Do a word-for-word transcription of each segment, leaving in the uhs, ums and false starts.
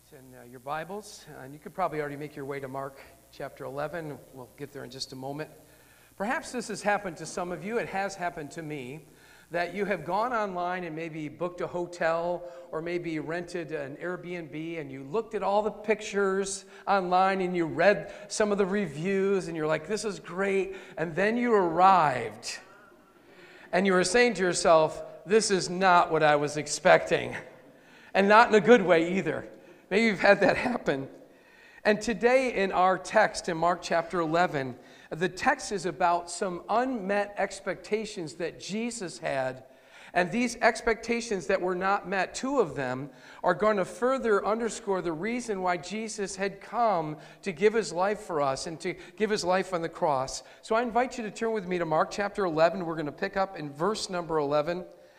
In uh, your Bibles, and you could probably already make your way to Mark chapter eleven. We'll get there in just a moment. Perhaps this has happened to some of you. It has happened to me, that you have gone online and maybe booked a hotel or maybe rented an Airbnb, and you looked at all the pictures online and you read some of the reviews and you're like, this is great. And then you arrived and you were saying to yourself, this is not what I was expecting, and not in a good way either. Maybe you've had that happen. And today in our text in Mark chapter eleven, the text is about some unmet expectations that Jesus had. And these expectations that were not met, two of them, are going to further underscore the reason why Jesus had come to give his life for us and to give his life on the cross. So I invite you to turn with me to Mark chapter eleven. We're going to pick up in verse number eleven.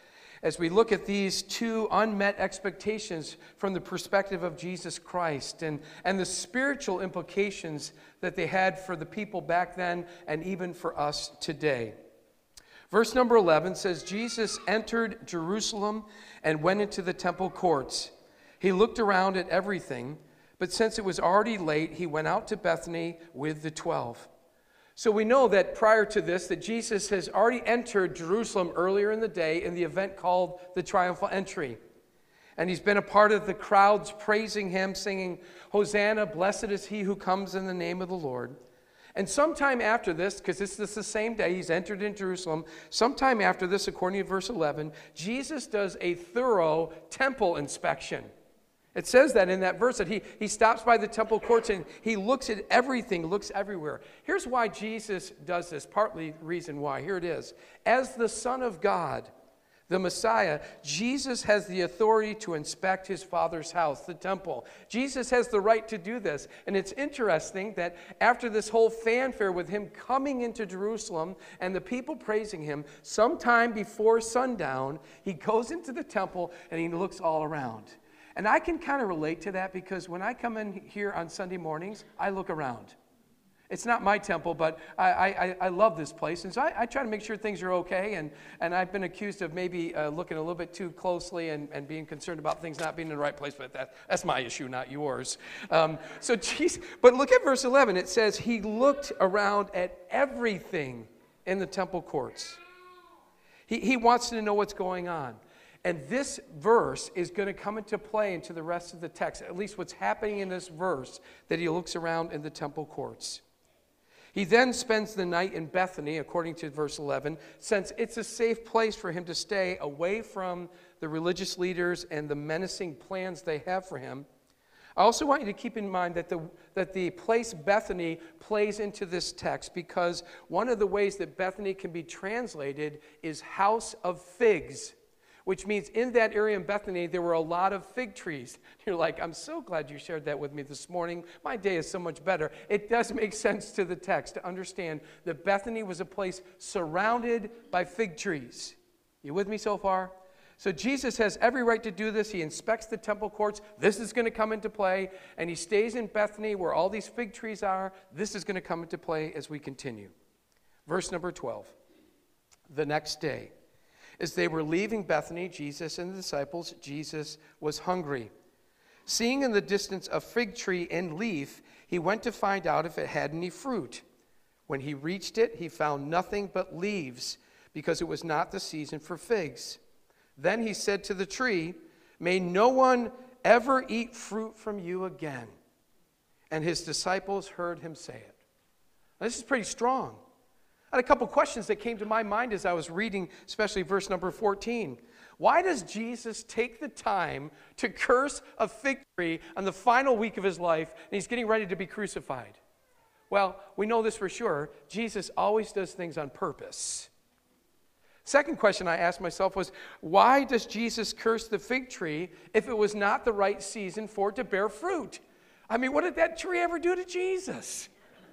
As we look at these two unmet expectations from the perspective of Jesus Christ and, and the spiritual implications that they had for the people back then and even for us today. Verse number eleven says, Jesus entered Jerusalem and went into the temple courts. He looked around at everything, but since it was already late, he went out to Bethany with the twelve. So we know that prior to this, that Jesus has already entered Jerusalem earlier in the day in the event called the Triumphal Entry. And he's been a part of the crowds praising him, singing, Hosanna, blessed is he who comes in the name of the Lord. And sometime after this, because this is the same day he's entered in Jerusalem, sometime after this, according to verse eleven, Jesus does a thorough temple inspection. It says that in that verse that he, he stops by the temple courts and he looks at everything, looks everywhere. Here's why Jesus does this, partly the reason why. Here it is. As the Son of God, the Messiah, Jesus has the authority to inspect his Father's house, the temple. Jesus has the right to do this. And it's interesting that after this whole fanfare with him coming into Jerusalem and the people praising him, sometime before sundown, he goes into the temple and he looks all around. And I can kind of relate to that because when I come in here on Sunday mornings, I look around. It's not my temple, but I, I, I love this place. And so I, I try to make sure things are okay. And, and I've been accused of maybe uh, looking a little bit too closely and, and being concerned about things not being in the right place. But that, that's my issue, not yours. Um, so, geez, but look at verse eleven. It says, he looked around at everything in the temple courts. He, he wants to know what's going on. And this verse is going to come into play into the rest of the text, at least what's happening in this verse, that he looks around in the temple courts. He then spends the night in Bethany, according to verse eleven, since it's a safe place for him to stay away from the religious leaders and the menacing plans they have for him. I also want you to keep in mind that the, that the place Bethany plays into this text because one of the ways that Bethany can be translated is house of figs, which means in that area in Bethany, there were a lot of fig trees. You're like, I'm so glad you shared that with me this morning. My day is so much better. It does make sense to the text to understand that Bethany was a place surrounded by fig trees. You with me so far? So Jesus has every right to do this. He inspects the temple courts. This is going to come into play. And he stays in Bethany where all these fig trees are. This is going to come into play as we continue. Verse number twelve. The next day, as they were leaving Bethany, Jesus and the disciples, Jesus was hungry. Seeing in the distance a fig tree in leaf, he went to find out if it had any fruit. When he reached it, he found nothing but leaves, because it was not the season for figs. Then he said to the tree, may no one ever eat fruit from you again. And his disciples heard him say it. Now, this is pretty strong. I had a couple questions that came to my mind as I was reading, especially verse number fourteen. Why does Jesus take the time to curse a fig tree on the final week of his life, and he's getting ready to be crucified? Well, we know this for sure. Jesus always does things on purpose. Second question I asked myself was, why does Jesus curse the fig tree if it was not the right season for it to bear fruit? I mean, what did that tree ever do to Jesus?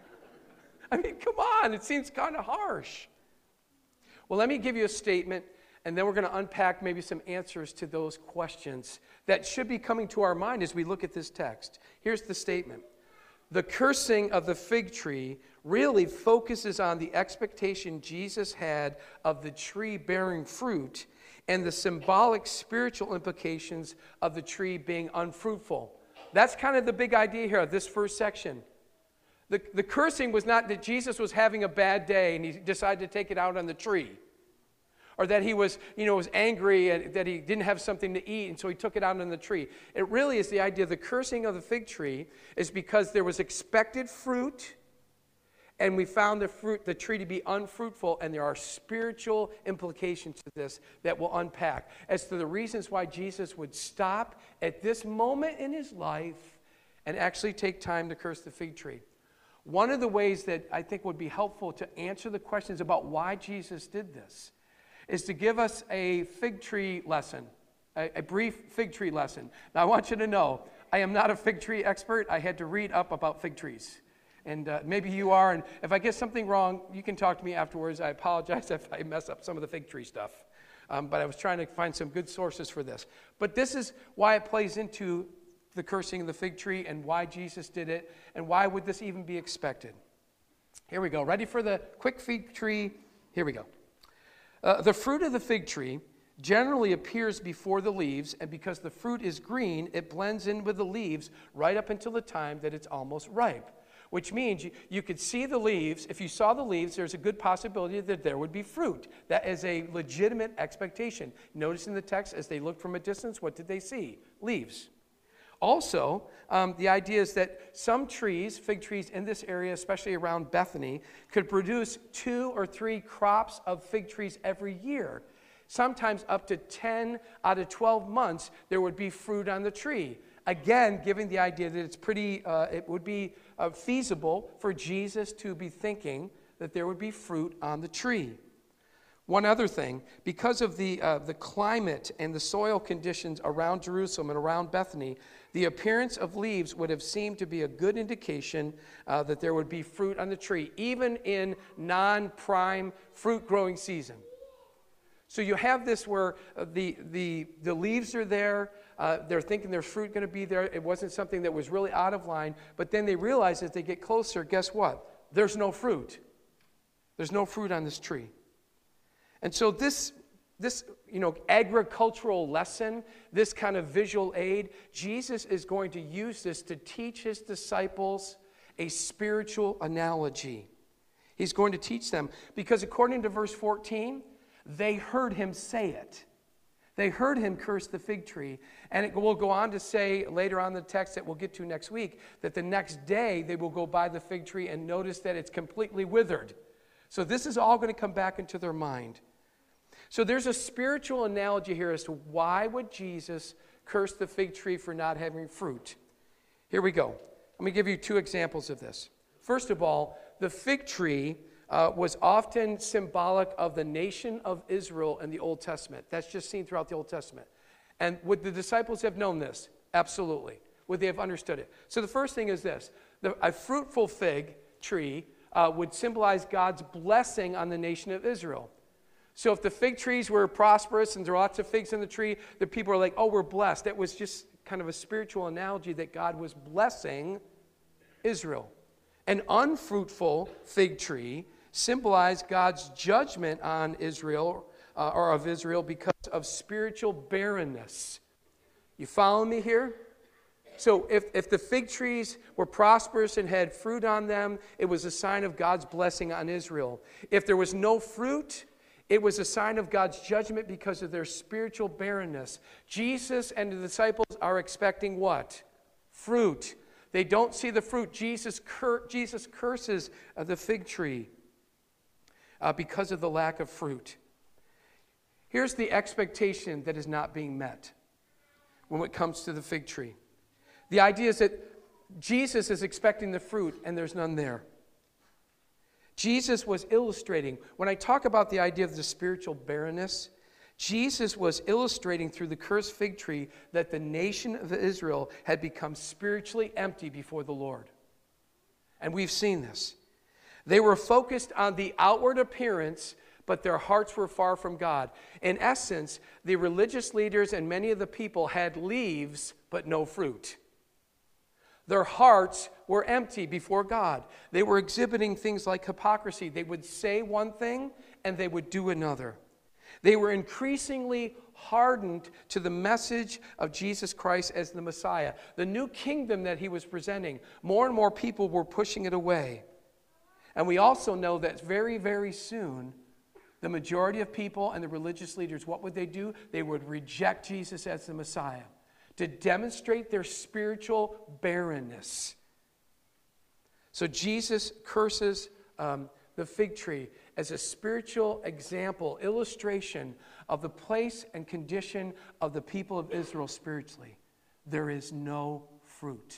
I mean, come on, it seems kind of harsh. Well, let me give you a statement, and then we're going to unpack maybe some answers to those questions that should be coming to our mind as we look at this text. Here's the statement. The cursing of the fig tree really focuses on the expectation Jesus had of the tree bearing fruit and the symbolic spiritual implications of the tree being unfruitful. that's kind of the big idea here of this first section. The, the cursing was not that Jesus was having a bad day and he decided to take it out on the tree. Or that he was, you know, was angry and that he didn't have something to eat and so he took it out on the tree. It really is the idea of the cursing of the fig tree is because there was expected fruit and we found the fruit, the tree to be unfruitful, and there are spiritual implications to this that we'll unpack as to the reasons why Jesus would stop at this moment in his life and actually take time to curse the fig tree. One of the ways that I think would be helpful to answer the questions about why Jesus did this is to give us a fig tree lesson, a, a brief fig tree lesson. Now, I want you to know, I am not a fig tree expert. I had to read up about fig trees. And uh, maybe you are, and if I get something wrong, you can talk to me afterwards. I apologize if I mess up some of the fig tree stuff. Um, but I was trying to find some good sources for this. But this is why it plays into the cursing of the fig tree and why Jesus did it, and why would this even be expected. Here we go. Ready for the quick fig tree? Here we go. Uh, the fruit of the fig tree generally appears before the leaves, and because the fruit is green, it blends in with the leaves right up until the time that it's almost ripe. Which means you, you could see the leaves. If you saw the leaves, there's a good possibility that there would be fruit. That is a legitimate expectation. Notice in the text, as they looked from a distance, what did they see? Leaves. Also, um, the idea is that some trees, fig trees in this area, especially around Bethany, could produce two or three crops of fig trees every year. Sometimes up to ten out of twelve months, there would be fruit on the tree. Again, giving the idea that it's pretty, uh, it would be uh, feasible for Jesus to be thinking that there would be fruit on the tree. One other thing, because of the, uh, the climate and the soil conditions around Jerusalem and around Bethany, the appearance of leaves would have seemed to be a good indication uh, that there would be fruit on the tree, even in non-prime fruit growing season. So you have this where uh, the, the, the leaves are there, uh, they're thinking there's fruit going to be there. It wasn't something that was really out of line, but then they realize as they get closer, guess what? There's no fruit. There's no fruit on this tree. And so this, this you know, agricultural lesson, this kind of visual aid, Jesus is going to use this to teach his disciples a spiritual analogy. He's going to teach them because according to verse fourteen, they heard him say it. They heard him curse the fig tree. And it will go on to say later on in the text that we'll get to next week that the next day they will go by the fig tree and notice that it's completely withered. So this is all going to come back into their mind. So there's a spiritual analogy here as to why would Jesus curse the fig tree for not having fruit. Here we go. Let me give you two examples of this. First of all, the fig tree Uh, was often symbolic of the nation of Israel in the Old Testament. That's just seen throughout the Old Testament. And would the disciples have known this? Absolutely. Would they have understood it? So the first thing is this. The, a fruitful fig tree uh, would symbolize God's blessing on the nation of Israel. So if the fig trees were prosperous and there were lots of figs in the tree, the people are like, oh, we're blessed. That was just kind of a spiritual analogy that God was blessing Israel. An unfruitful fig tree symbolized God's judgment on Israel, uh, or of Israel, because of spiritual barrenness. You follow me here? So if, if the fig trees were prosperous and had fruit on them, it was a sign of God's blessing on Israel. If there was no fruit, it was a sign of God's judgment because of their spiritual barrenness. Jesus and the disciples are expecting what? Fruit. They don't see the fruit. Jesus, cur- Jesus curses uh, the fig tree uh, because of the lack of fruit. Here's the expectation that is not being met when it comes to the fig tree. The idea is that Jesus is expecting the fruit and there's none there. Jesus was illustrating, when I talk about the idea of the spiritual barrenness, Jesus was illustrating through the cursed fig tree that the nation of Israel had become spiritually empty before the Lord. And we've seen this. They were focused on the outward appearance, but their hearts were far from God. In essence, the religious leaders and many of the people had leaves, but no fruit. Their hearts were empty before God. They were exhibiting things like hypocrisy. They would say one thing and they would do another. They were increasingly hardened to the message of Jesus Christ as the Messiah, the new kingdom that he was presenting. More and more people were pushing it away. And we also know that very, very soon, the majority of people and the religious leaders, what would they do? They would reject Jesus as the Messiah to demonstrate their spiritual barrenness. So Jesus curses um, the fig tree as a spiritual example, illustration of the place and condition of the people of Israel spiritually. There is no fruit.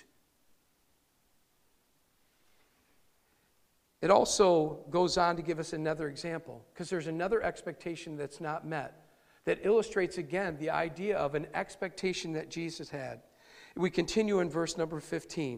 It also goes on to give us another example, because there's another expectation that's not met that illustrates again the idea of an expectation that Jesus had. We continue in verse number fifteen.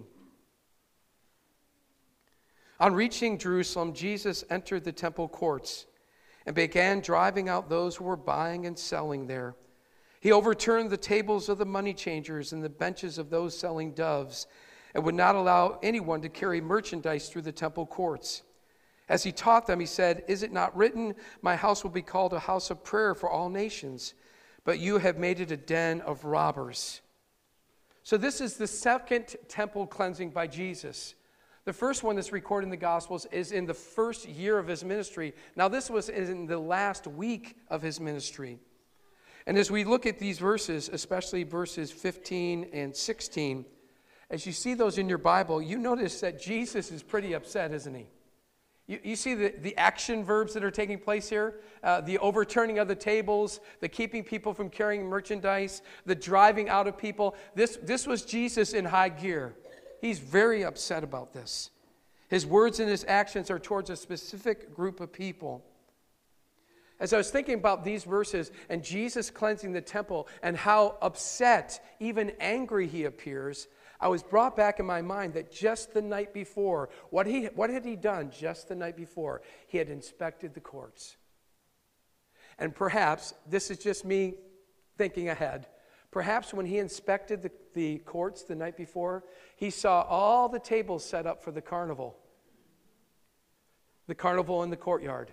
On reaching Jerusalem, Jesus entered the temple courts and began driving out those who were buying and selling there. He overturned the tables of the money changers and the benches of those selling doves, and would not allow anyone to carry merchandise through the temple courts. As he taught them, he said, "Is it not written, 'My house will be called a house of prayer for all nations'? But you have made it a den of robbers." So this is the second temple cleansing by Jesus. The first one that's recorded in the Gospels is in the first year of his ministry. Now this was in the last week of his ministry. And as we look at these verses, especially verses fifteen and sixteen, as you see those in your Bible, you notice that Jesus is pretty upset, isn't he? You, you see the, the action verbs that are taking place here, uh, the overturning of the tables, the keeping people from carrying merchandise, the driving out of people. This, this was Jesus in high gear. He's very upset about this. His words and his actions are towards a specific group of people. As I was thinking about these verses and Jesus cleansing the temple and how upset, even angry he appears, I was brought back in my mind that just the night before, what he what had he done just the night before? He had inspected the courts. And perhaps, this is just me thinking ahead, perhaps when he inspected the, the courts the night before, he saw all the tables set up for the carnival. The carnival in the courtyard.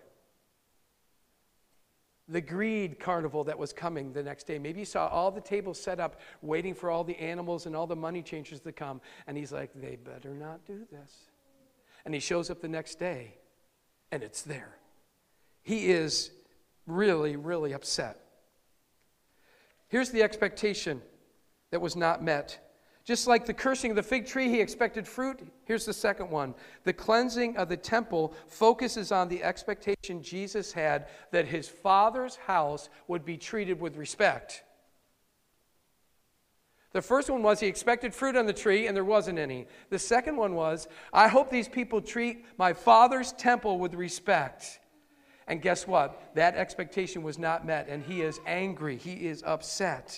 The greed carnival that was coming the next day. Maybe he saw all the tables set up waiting for all the animals and all the money changers to come. And he's like, they better not do this. And he shows up the next day and it's there. He is really, really upset. Here's the expectation that was not met. Just like the cursing of the fig tree, he expected fruit. Here's the second one. The cleansing of the temple focuses on the expectation Jesus had that his Father's house would be treated with respect. The first one was he expected fruit on the tree, and there wasn't any. The second one was, I hope these people treat my Father's temple with respect. And guess what? That expectation was not met, and he is angry. He is upset.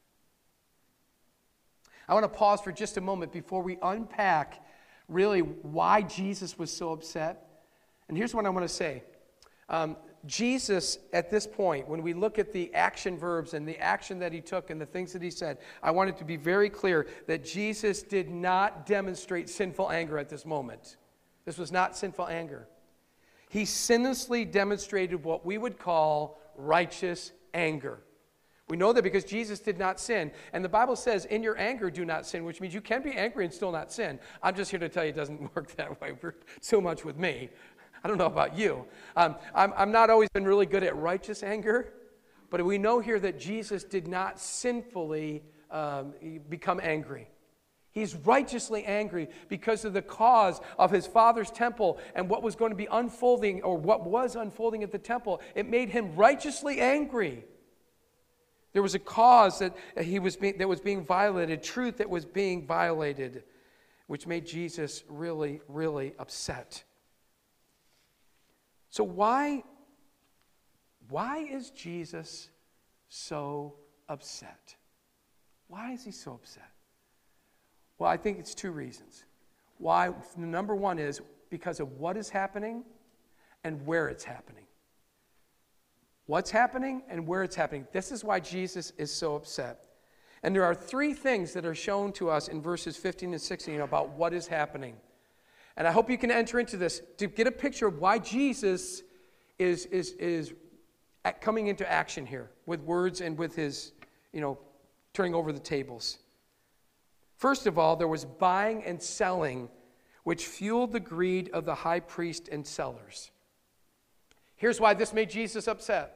I want to pause for just a moment before we unpack really why Jesus was so upset. And here's what I want to say. Um, Jesus, at this point, when we look at the action verbs and the action that he took and the things that he said, I want it to be very clear that Jesus did not demonstrate sinful anger at this moment. This was not sinful anger. He sinlessly demonstrated what we would call righteous anger. We know that because Jesus did not sin. And the Bible says, in your anger, do not sin, which means you can be angry and still not sin. I'm just here to tell you it doesn't work that way so much with me. I don't know about you. Um, I'm, I'm not always been really good at righteous anger, but we know here that Jesus did not sinfully um, become angry. He's righteously angry because of the cause of his Father's temple and what was going to be unfolding, or what was unfolding at the temple. It made him righteously angry. There was a cause that he was being, that was being violated, truth that was being violated, which made Jesus really, really upset. So why, why is Jesus so upset? Why is he so upset? Well, I think it's two reasons. Why? Number one is because of what is happening and where it's happening. What's happening and where it's happening. This is why Jesus is so upset. And there are three things that are shown to us in verses fifteen and sixteen about what is happening. And I hope you can enter into this to get a picture of why Jesus is, is, is at coming into action here with words and with his, you know, turning over the tables. First of all, there was buying and selling, which fueled the greed of the high priest and sellers. Here's why this made Jesus upset.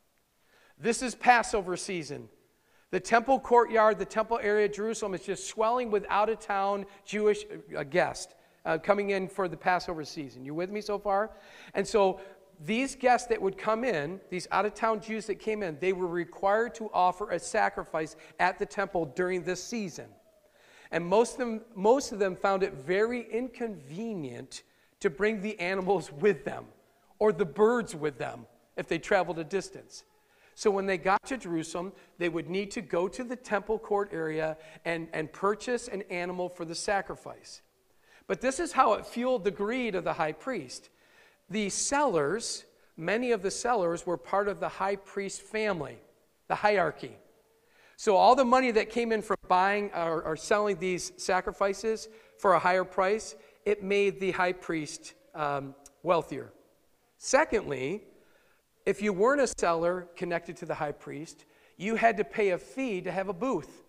This is Passover season. The temple courtyard, the temple area of Jerusalem is just swelling with out-of-town Jewish uh, guests uh, coming in for the Passover season. You with me so far? And so these guests that would come in, these out-of-town Jews that came in, they were required to offer a sacrifice at the temple during this season. And most of them, most of them found it very inconvenient to bring the animals with them or the birds with them if they traveled a distance. So when they got to Jerusalem, they would need to go to the temple court area and, and purchase an animal for the sacrifice. But this is how it fueled the greed of the high priest. The sellers, many of the sellers were part of the high priest family, the hierarchy. So all the money that came in from buying or, or selling these sacrifices for a higher price, it made the high priest um, wealthier. Secondly, if you weren't a seller connected to the high priest, you had to pay a fee to have a booth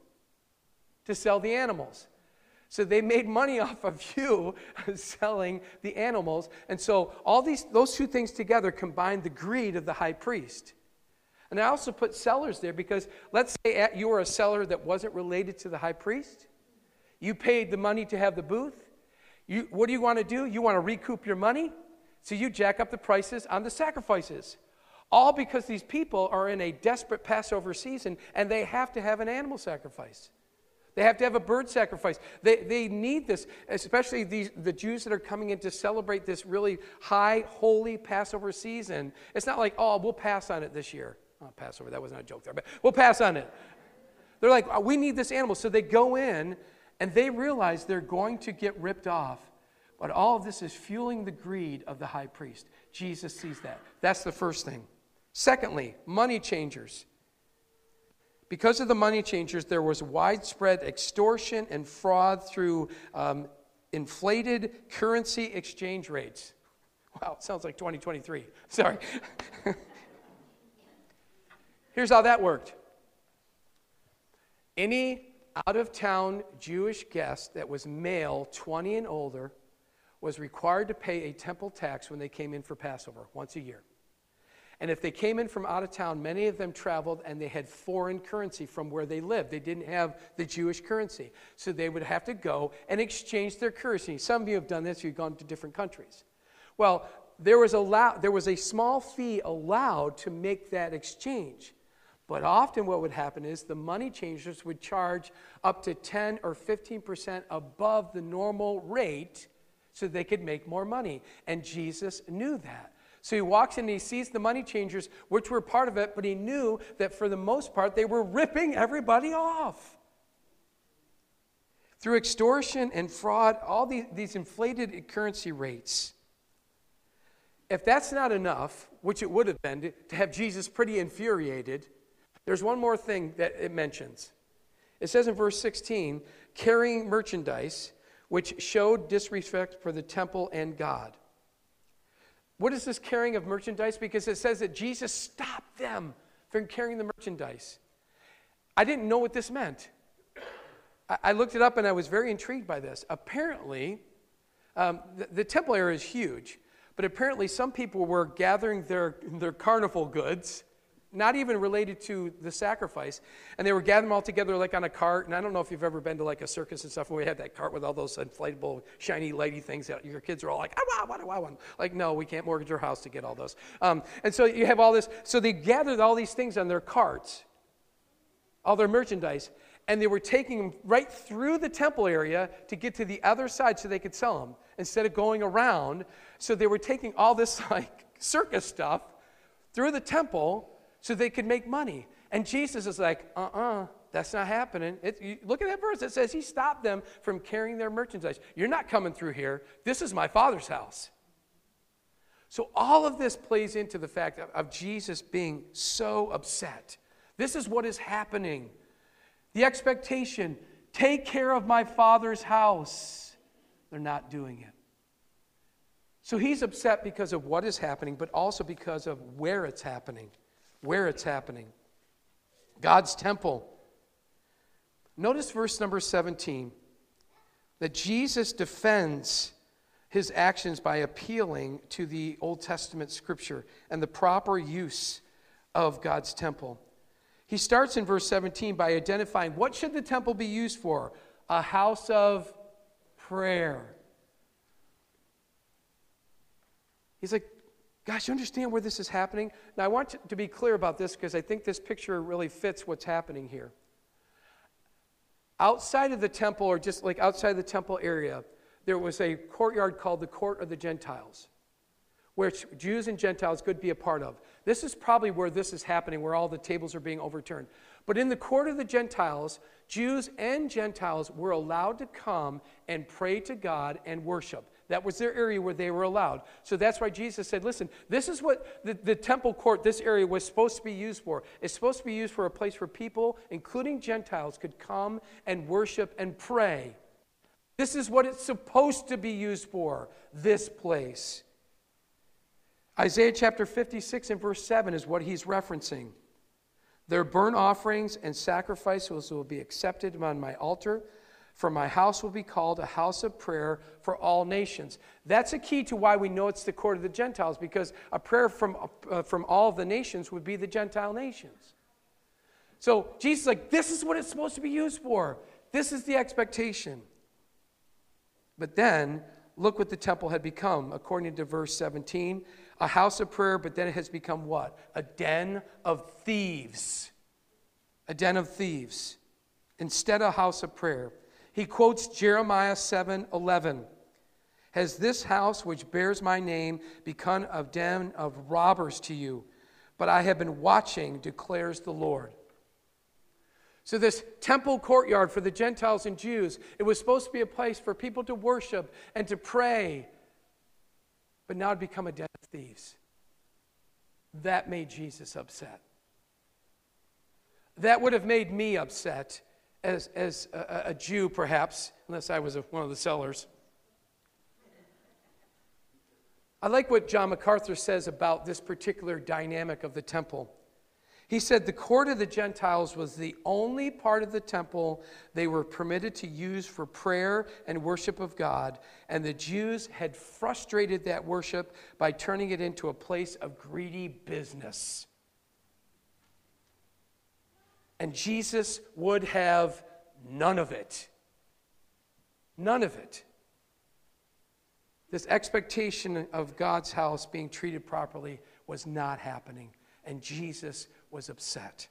to sell the animals. So they made money off of you selling the animals. And so all these, those two things together combined the greed of the high priest. And I also put sellers there because let's say you were a seller that wasn't related to the high priest. You paid the money to have the booth. You, what do you want to do? You want to recoup your money? So you jack up the prices on the sacrifices. All because these people are in a desperate Passover season and they have to have an animal sacrifice. They have to have a bird sacrifice. They, they need this, especially these, the Jews that are coming in to celebrate this really high, holy Passover season. It's not like, oh, we'll pass on it this year. Oh, Passover, that wasn't a joke there, but we'll pass on it. They're like, oh, we need this animal. So they go in and they realize they're going to get ripped off. But all of this is fueling the greed of the high priest. Jesus sees that. That's the first thing. Secondly, money changers. Because of the money changers, there was widespread extortion and fraud through um, inflated currency exchange rates. Wow, it sounds like twenty twenty-three. Sorry. Here's how that worked. Any out-of-town Jewish guest that was male, twenty and older, was required to pay a temple tax when they came in for Passover, once a year. And if they came in from out of town, many of them traveled and they had foreign currency from where they lived. They didn't have the Jewish currency. So they would have to go and exchange their currency. Some of you have done this, you've gone to different countries. Well, there was, allow- there was a small fee allowed to make that exchange. But often what would happen is the money changers would charge up to ten or fifteen percent above the normal rate so they could make more money. And Jesus knew that. So he walks in and he sees the money changers, which were part of it, but he knew that for the most part, they were ripping everybody off. Through extortion and fraud, all these, these inflated currency rates. If that's not enough, which it would have been, to have Jesus pretty infuriated, there's one more thing that it mentions. It says in verse sixteen, carrying merchandise, which showed disrespect for the temple and God. What is this carrying of merchandise? Because it says that Jesus stopped them from carrying the merchandise. I didn't know what this meant. I, I looked it up and I was very intrigued by this. Apparently, um, the, the temple area is huge, but apparently some people were gathering their, their carnival goods, not even related to the sacrifice, and they were gathering them all together like on a cart. And I don't know if you've ever been to like a circus and stuff where we had that cart with all those inflatable, shiny, lighty things that your kids are all like, ah, what do I want? Like, no, we can't mortgage our house to get all those. Um, and so you have all this. So they gathered all these things on their carts, all their merchandise, and they were taking them right through the temple area to get to the other side so they could sell them instead of going around. So they were taking all this like circus stuff through the temple so they could make money. And Jesus is like, uh-uh, that's not happening. It, you, look at that verse. It says he stopped them from carrying their merchandise. You're not coming through here. This is my Father's house. So all of this plays into the fact of, of Jesus being so upset. This is what is happening. The expectation, take care of my Father's house. They're not doing it. So he's upset because of what is happening, but also because of where it's happening. where it's happening. God's temple. Notice verse number seventeen, that Jesus defends his actions by appealing to the Old Testament scripture and the proper use of God's temple. He starts in verse seventeen by identifying what should the temple be used for? A house of prayer. He's like, gosh, you understand where this is happening? Now, I want to be clear about this because I think this picture really fits what's happening here. Outside of the temple, or just like outside the temple area, there was a courtyard called the Court of the Gentiles, which Jews and Gentiles could be a part of. This is probably where this is happening, where all the tables are being overturned. But in the Court of the Gentiles, Jews and Gentiles were allowed to come and pray to God and worship. That was their area where they were allowed. So that's why Jesus said, listen, this is what the, the temple court, this area, was supposed to be used for. It's supposed to be used for a place where people, including Gentiles, could come and worship and pray. This is what it's supposed to be used for, this place. Isaiah chapter fifty-six and verse seven is what he's referencing. Their burnt offerings and sacrifices will be accepted on my altar, for my house will be called a house of prayer for all nations. That's a key to why we know it's the court of the Gentiles, because a prayer from, uh, from all of the nations would be the Gentile nations. So Jesus is like, this is what it's supposed to be used for. This is the expectation. But then, look what the temple had become, according to verse seventeen. A house of prayer, but then it has become what? A den of thieves. A den of thieves. Instead of a house of prayer. He quotes Jeremiah seven eleven. Has this house which bears my name become a den of robbers to you? But I have been watching, declares the Lord. So this temple courtyard for the Gentiles and Jews, it was supposed to be a place for people to worship and to pray. But now it become a den of thieves. That made Jesus upset. That would have made me upset as, as a, a Jew, perhaps, unless I was a, one of the sellers. I like what John MacArthur says about this particular dynamic of the temple. He said the court of the Gentiles was the only part of the temple they were permitted to use for prayer and worship of God, and the Jews had frustrated that worship by turning it into a place of greedy business. And Jesus would have none of it. None of it. This expectation of God's house being treated properly was not happening, and Jesus was upset.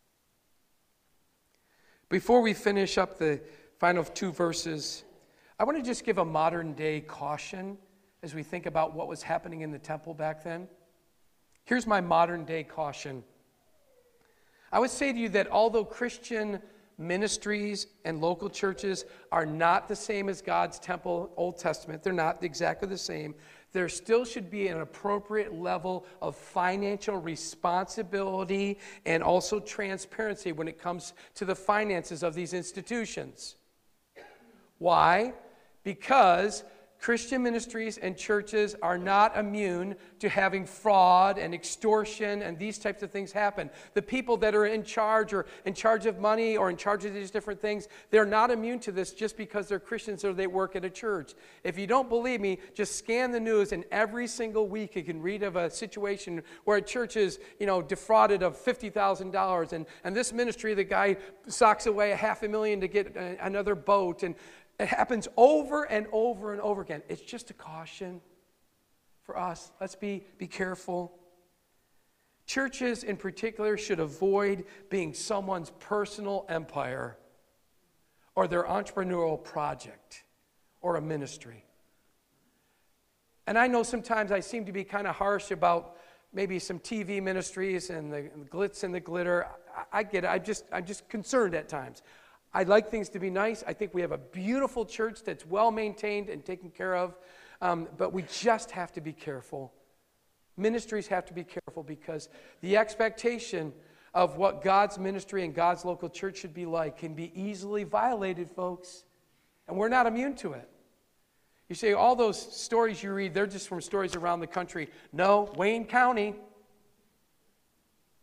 Before we finish up the final two verses, I want to just give a modern day caution as we think about what was happening in the temple back then. Here's my modern day caution. I would say to you that although Christian ministries and local churches are not the same as God's temple, Old Testament, they're not exactly the same, there still should be an appropriate level of financial responsibility and also transparency when it comes to the finances of these institutions. Why? Because Christian ministries and churches are not immune to having fraud and extortion and these types of things happen. The people that are in charge or in charge of money or in charge of these different things, they're not immune to this just because they're Christians or they work at a church. If you don't believe me, just scan the news, and every single week you can read of a situation where a church is, you know, defrauded of fifty thousand dollars, and, and this ministry, the guy socks away a half a million to get a, another boat, and it happens over and over and over again. It's just a caution for us. Let's be, be careful. Churches in particular should avoid being someone's personal empire or their entrepreneurial project or a ministry. And I know sometimes I seem to be kind of harsh about maybe some T V ministries and the, and the glitz and the glitter. I, I get it. I just, I'm just concerned at times. I'd like things to be nice. I think we have a beautiful church that's well maintained and taken care of, um, but we just have to be careful. Ministries have to be careful because the expectation of what God's ministry and God's local church should be like can be easily violated, folks, and we're not immune to it. You say, all those stories you read, they're just from stories around the country. No, Wayne County.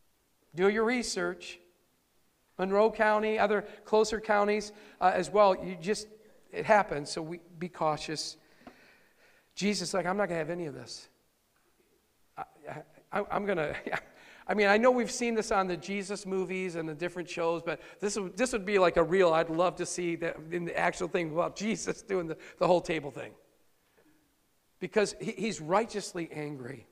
Do your research. Monroe County, other closer counties uh, as well. You just, it happens, so we be cautious. Jesus is like, I'm not going to have any of this. I, I, I'm going to, I mean, I know we've seen this on the Jesus movies and the different shows, but this would, this would be like a real, I'd love to see that in the actual thing about Jesus doing the, the whole table thing. Because he, he's righteously angry.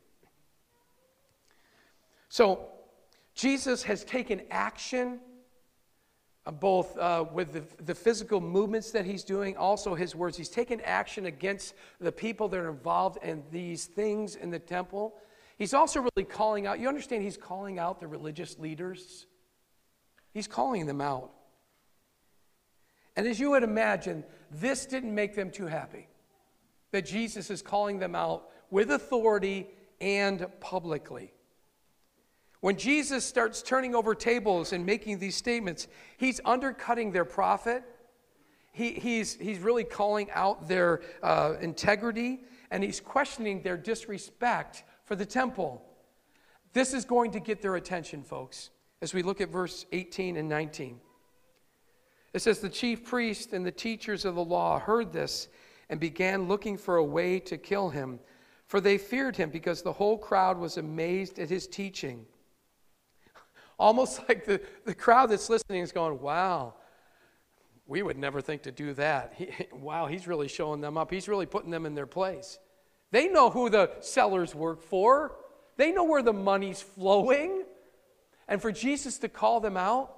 So, Jesus has taken action both uh, with the, the physical movements that he's doing, also his words. He's taken action against the people that are involved in these things in the temple. He's also really calling out, you understand he's calling out the religious leaders? He's calling them out. And as you would imagine, this didn't make them too happy, that Jesus is calling them out with authority and publicly. When Jesus starts turning over tables and making these statements, he's undercutting their prophet. He, he's, he's really calling out their uh, integrity, and he's questioning their disrespect for the temple. This is going to get their attention, folks, as we look at verse eighteen and nineteen. It says, the chief priests and the teachers of the law heard this and began looking for a way to kill him, for they feared him because the whole crowd was amazed at his teaching. Almost like the, the crowd that's listening is going, wow, we would never think to do that. He, wow, he's really showing them up. He's really putting them in their place. They know who the sellers work for. They know where the money's flowing. And for Jesus to call them out,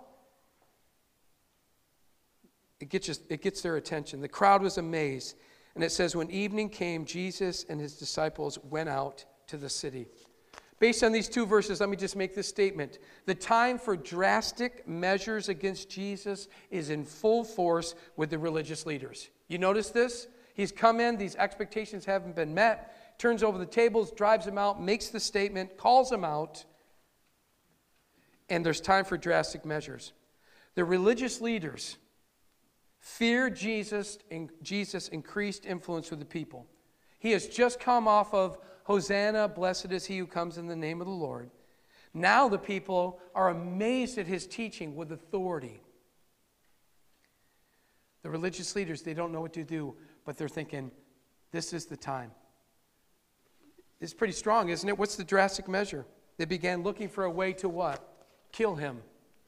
it gets, just, it gets their attention. The crowd was amazed. And it says, when evening came, Jesus and his disciples went out to the city. Based on these two verses, let me just make this statement. The time for drastic measures against Jesus is in full force with the religious leaders. You notice this? He's come in, these expectations haven't been met, turns over the tables, drives them out, makes the statement, calls them out, and there's time for drastic measures. The religious leaders fear Jesus and Jesus' increased influence with the people. He has just come off of Hosanna, blessed is he who comes in the name of the Lord. Now the people are amazed at his teaching with authority. The religious leaders, they don't know what to do, but they're thinking, this is the time. It's pretty strong, isn't it? What's the drastic measure? They began looking for a way to what? Kill him.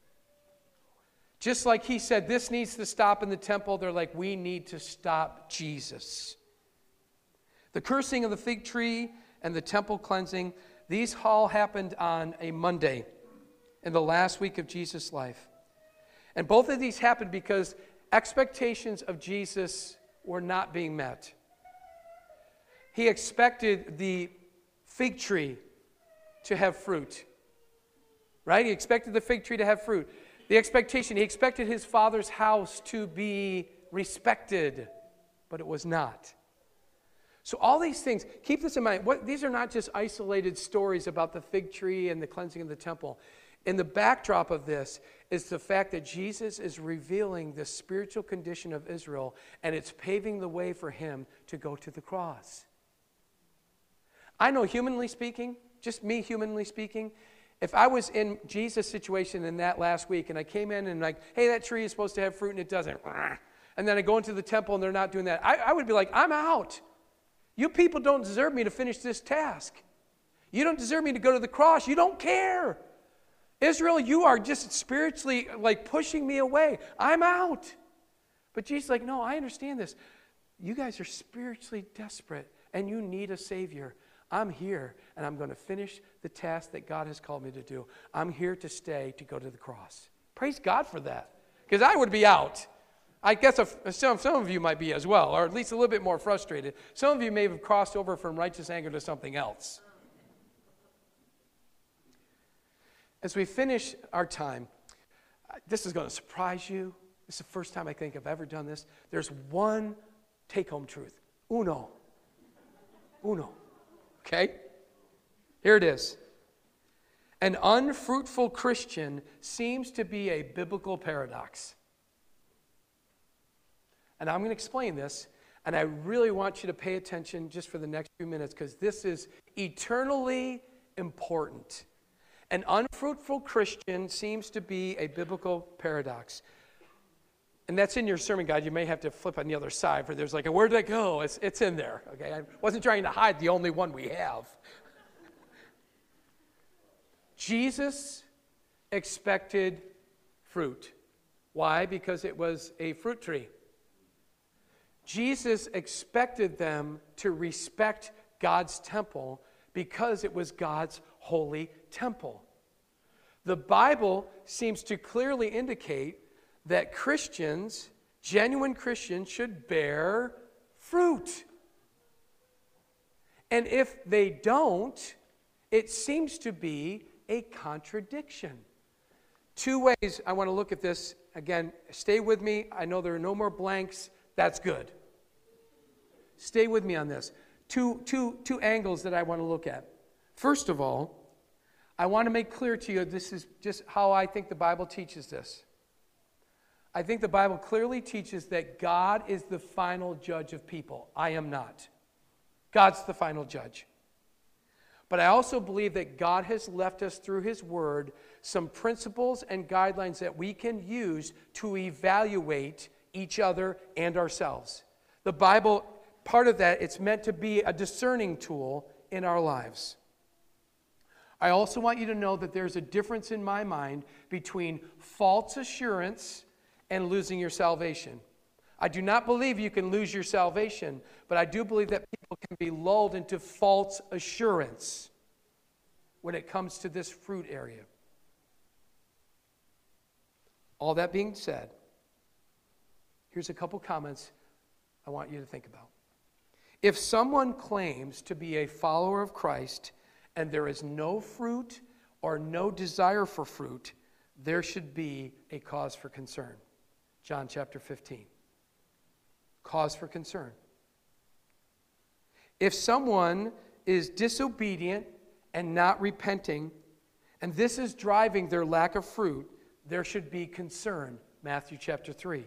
Just like he said, this needs to stop in the temple, they're like, we need to stop Jesus. The cursing of the fig tree and the temple cleansing, these all happened on a Monday in the last week of Jesus' life. And both of these happened because expectations of Jesus were not being met. He expected the fig tree to have fruit, right? He expected the fig tree to have fruit. The expectation, he expected his father's house to be respected, but it was not. So all these things, keep this in mind. What, these are not just isolated stories about the fig tree and the cleansing of the temple. In the backdrop of this is the fact that Jesus is revealing the spiritual condition of Israel, and it's paving the way for him to go to the cross. I know, humanly speaking, just me humanly speaking, if I was in Jesus' situation in that last week and I came in and like, hey, that tree is supposed to have fruit and it doesn't, and then I go into the temple and they're not doing that, I, I would be like, I'm out. You people don't deserve me to finish this task. You don't deserve me to go to the cross. You don't care. Israel, you are just spiritually like pushing me away. I'm out. But Jesus is like, no, I understand this. You guys are spiritually desperate and you need a Savior. I'm here and I'm going to finish the task that God has called me to do. I'm here to stay to go to the cross. Praise God for that. Because I would be out. I guess some, some of you might be as well, or at least a little bit more frustrated. Some of you may have crossed over from righteous anger to something else. As we finish our time, this is going to surprise you. This is the first time I think I've ever done this. There's one take-home truth. Uno. Uno. Okay? Here it is. An unfruitful Christian seems to be a biblical paradox. And I'm going to explain this, and I really want you to pay attention just for the next few minutes because this is eternally important. An unfruitful Christian seems to be a biblical paradox. And that's in your sermon guide. You may have to flip on the other side, for there's like, a, where did it go? It's, it's in there, okay? I wasn't trying to hide the only one we have. Jesus expected fruit. Why? Because it was a fruit tree. Jesus expected them to respect God's temple because it was God's holy temple. The Bible seems to clearly indicate that Christians, genuine Christians, should bear fruit. And if they don't, it seems to be a contradiction. Two ways I want to look at this. Again, stay with me. I know there are no more blanks. That's good. Stay with me on this. Two, two, two angles that I want to look at. First of all, I want to make clear to you, this is just how I think the Bible teaches this. I think the Bible clearly teaches that God is the final judge of people. I am not. God's the final judge. But I also believe that God has left us through His Word some principles and guidelines that we can use to evaluate each other and ourselves. The Bible, part of that, it's meant to be a discerning tool in our lives. I also want you to know that there's a difference in my mind between false assurance and losing your salvation. I do not believe you can lose your salvation, but I do believe that people can be lulled into false assurance when it comes to this fruit area. All that being said, here's a couple comments I want you to think about. If someone claims to be a follower of Christ and there is no fruit or no desire for fruit, there should be a cause for concern. John chapter fifteen. Cause for concern. If someone is disobedient and not repenting, and this is driving their lack of fruit, there should be concern. Matthew chapter three.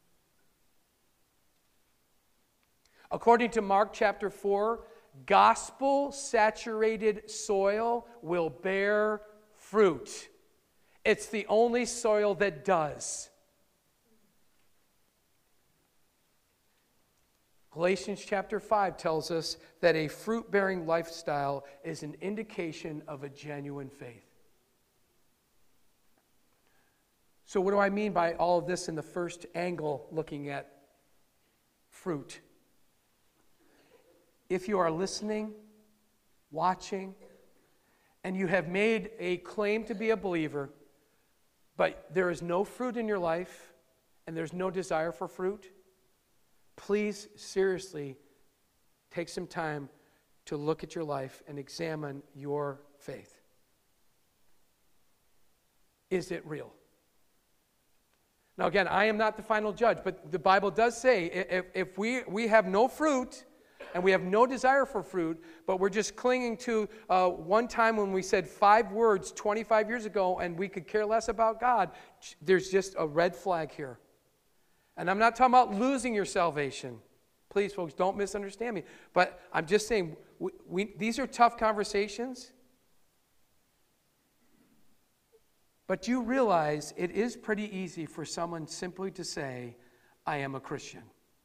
According to Mark chapter four, gospel-saturated soil will bear fruit. It's the only soil that does. Galatians chapter five tells us that a fruit-bearing lifestyle is an indication of a genuine faith. So what do I mean by all of this in the first angle, looking at fruit? If you are listening, watching, and you have made a claim to be a believer, but there is no fruit in your life, and there's no desire for fruit, please seriously take some time to look at your life and examine your faith. Is it real? Now again, I am not the final judge, but the Bible does say if, if we, we have no fruit and we have no desire for fruit, but we're just clinging to uh, one time when we said five words twenty-five years ago and we could care less about God, there's just a red flag here. And I'm not talking about losing your salvation. Please, folks, don't misunderstand me. But I'm just saying, we, we, these are tough conversations. But you realize it is pretty easy for someone simply to say, I am a Christian.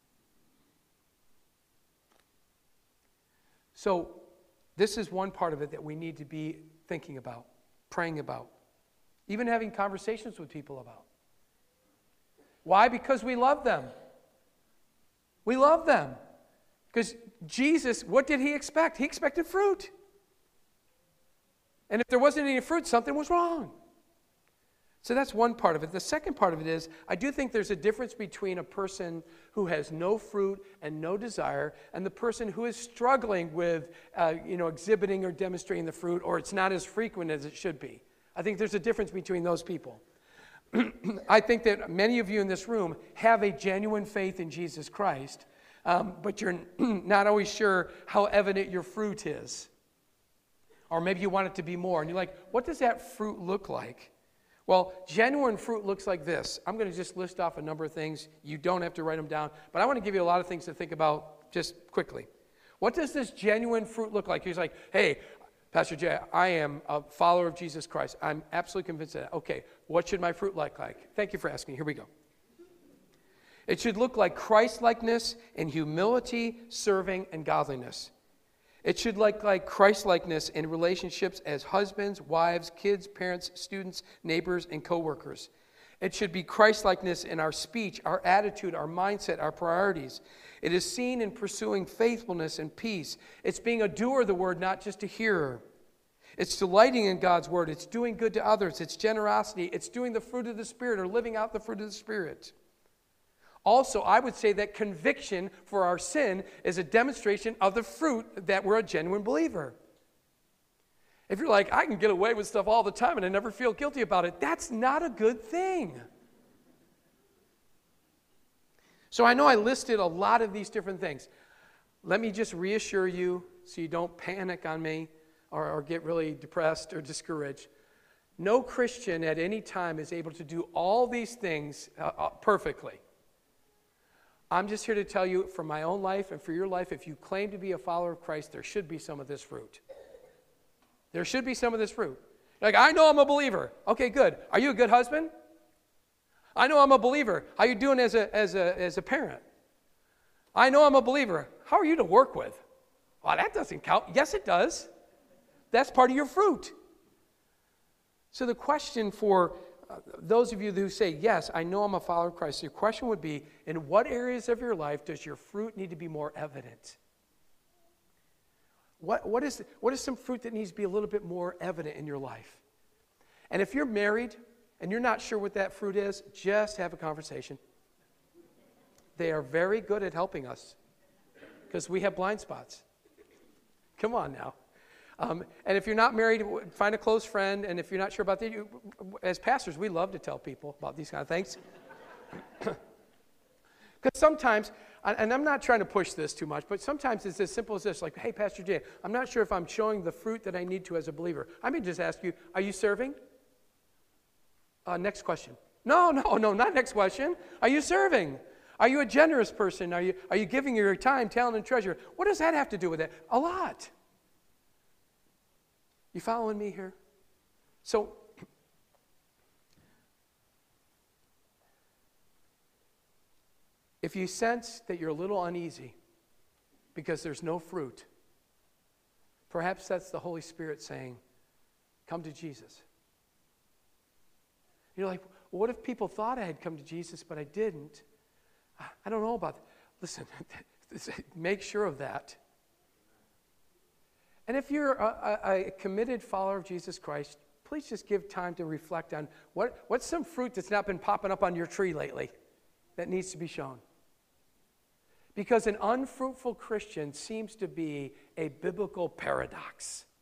So this is one part of it that we need to be thinking about, praying about, even having conversations with people about. Why? Because we love them. We love them. Because Jesus, what did He expect? He expected fruit. And if there wasn't any fruit, something was wrong. So that's one part of it. The second part of it is, I do think there's a difference between a person who has no fruit and no desire and the person who is struggling with uh, you know, exhibiting or demonstrating the fruit, or it's not as frequent as it should be. I think there's a difference between those people. I think that many of you in this room have a genuine faith in Jesus Christ, um, but you're not always sure how evident your fruit is. Or maybe you want it to be more, and you're like, what does that fruit look like? Well, genuine fruit looks like this. I'm going to just list off a number of things. You don't have to write them down, but I want to give you a lot of things to think about just quickly. What does this genuine fruit look like? He's like, hey, Pastor Jay, I am a follower of Jesus Christ. I'm absolutely convinced of that. Okay, what should my fruit look like? Thank you for asking. Here we go. It should look like Christ-likeness in humility, serving, and godliness. It should look like Christ-likeness in relationships as husbands, wives, kids, parents, students, neighbors, and co-workers. It should be Christ-likeness in our speech, our attitude, our mindset, our priorities. It is seen in pursuing faithfulness and peace. It's being a doer of the word, not just a hearer. It's delighting in God's word. It's doing good to others. It's generosity. It's doing the fruit of the Spirit or living out the fruit of the Spirit. Also, I would say that conviction for our sin is a demonstration of the fruit that we're a genuine believer. If you're like, I can get away with stuff all the time and I never feel guilty about it, that's not a good thing. So I know I listed a lot of these different things. Let me just reassure you so you don't panic on me or, or get really depressed or discouraged. No Christian at any time is able to do all these things uh, uh, perfectly. I'm just here to tell you from my own life and for your life, if you claim to be a follower of Christ, there should be some of this fruit. There should be some of this fruit. Like, I know I'm a believer. Okay, good. Are you a good husband? I know I'm a believer. How are you doing as a, as a, as a parent? I know I'm a believer. How are you to work with? Well, that doesn't count. Yes, it does. That's part of your fruit. So the question for uh, those of you who say, yes, I know I'm a follower of Christ, your question would be, in what areas of your life does your fruit need to be more evident? What, what, is, what is some fruit that needs to be a little bit more evident in your life? And if you're married and you're not sure what that fruit is, just have a conversation. They are very good at helping us because we have blind spots. Come on now. Um, and if you're not married, find a close friend. And if you're not sure about that, you, as pastors, we love to tell people about these kind of things. Because sometimes, and I'm not trying to push this too much, but sometimes it's as simple as this, like, hey, Pastor Jay, I'm not sure if I'm showing the fruit that I need to as a believer. I may just ask you, are you serving? Uh, next question. No, no, no, not next question. Are you serving? Are you a generous person? Are you, are you giving your time, talent, and treasure? What does that have to do with it? A lot. You following me here? So, if you sense that you're a little uneasy because there's no fruit, perhaps that's the Holy Spirit saying, come to Jesus. You're like, well, what if people thought I had come to Jesus, but I didn't? I don't know about that. Listen, make sure of that. And if you're a, a, a committed follower of Jesus Christ, please just give time to reflect on what, what's some fruit that's not been popping up on your tree lately that needs to be shown. Because an unfruitful Christian seems to be a biblical paradox.